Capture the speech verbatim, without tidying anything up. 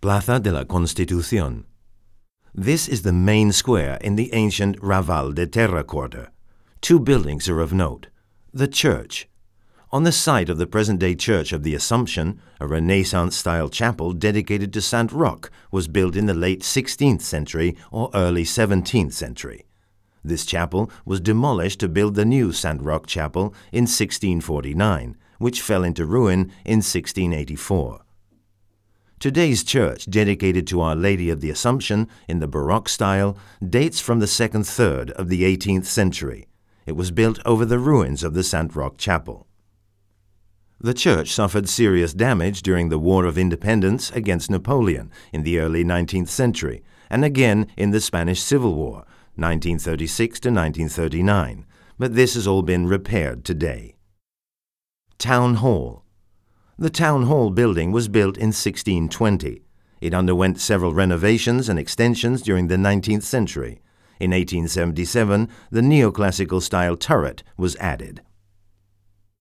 Plaza de la Constitución. This is the main square in the ancient Raval de Terra quarter. Two buildings are of note. The church. On the site of the present-day Church of the Assumption, a Renaissance-style chapel dedicated to Saint Roch was built in the late sixteenth century or early seventeenth century. This chapel was demolished to build the new Saint Roch Chapel in sixteen forty-nine, which fell into ruin in sixteen eighty-four. Today's church, dedicated to Our Lady of the Assumption in the Baroque style, dates from the second third of the eighteenth century. It was built over the ruins of the Saint Roch Chapel. The church suffered serious damage during the War of Independence against Napoleon in the early nineteenth century, and again in the Spanish Civil War, nineteen thirty-six to nineteen thirty-nine, but this has all been repaired today. Town Hall. The Town Hall building was built in sixteen twenty. It underwent several renovations and extensions during the nineteenth century. In eighteen seventy-seven, the neoclassical style turret was added.